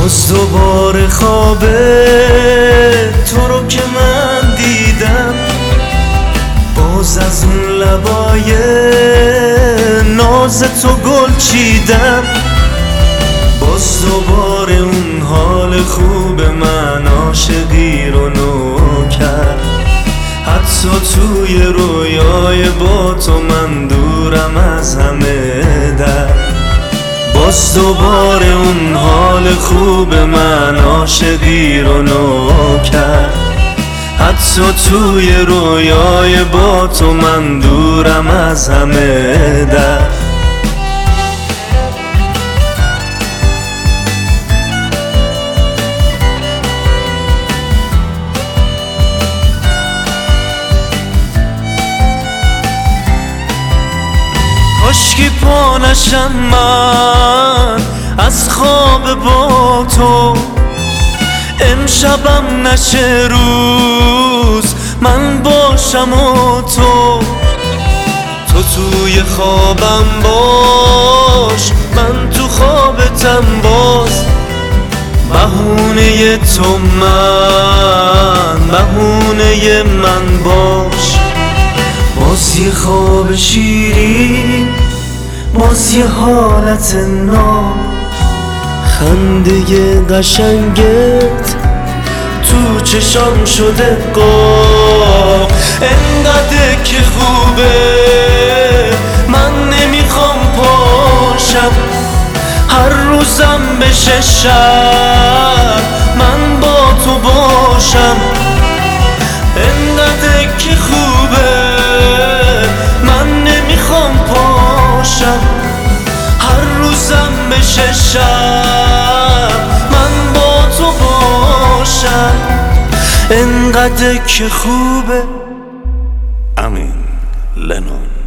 باز دوباره خواب تو رو که من دیدم، باز از اون لبای ناز تو گل چیدم، باز دوباره اون حال خوب من عاشقی رو نو کرد. حتی توی رویای با تو من دورم از همه درد، باز دوباره اون حال خوب من عاشقی رو نو کرد. حتی توی رویای با تو من دورم از همه درد. کاشکی پا نشم من از خواب با تو، امشبم نشه روز من باشم و تو توی خوابم باش، من تو خوابتم باز. بهونه تو من، بهونه من باش. باز یه خواب شیرین، باز یه حالت ناب، خنده قشنگت تو چشام شده قاب. انقدر که خوبه من نمیخوام پاشم، هر روزم بشه شب من با تو باشم. انقدر که خوبه من نمیخوام پاشم، هر روزم بشه شب من با تو باشم. انقدر که خوبه. امین لنون.